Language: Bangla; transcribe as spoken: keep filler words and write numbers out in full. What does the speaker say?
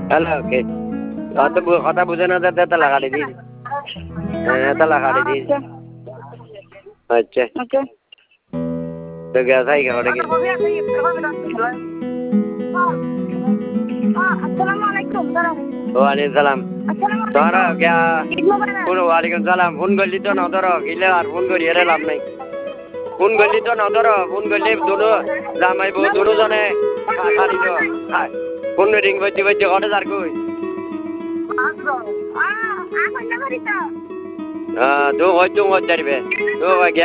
হ্যালো ওকে অত কথা বুঝে না যাতে তালা কাটি দিস হ্যাঁ তালা কাটি দিস আচ্ছা ওকে তো গ্যাস আই ঘরে গেল আসসালামু আলাইকুম দাঁড়াও ওয়ালাইকুম সালাম আসসালামু তোর গিয়া ঈদ মোবারক ফোন ওয়ালাইকুম সালাম ফোন করলি তো না ধরো গিলে আর ফোন করি এর লাভ নাই ফোন করলি তো না ধরো ফোন করলি দুনো জামাই বউ দুনো জনে খালি তো ফোন রিং বাজছে বাজছে ঘরে যার কই আ আ কইলা করি তো হ্যাঁ তো হয়তো হচ্ছে তো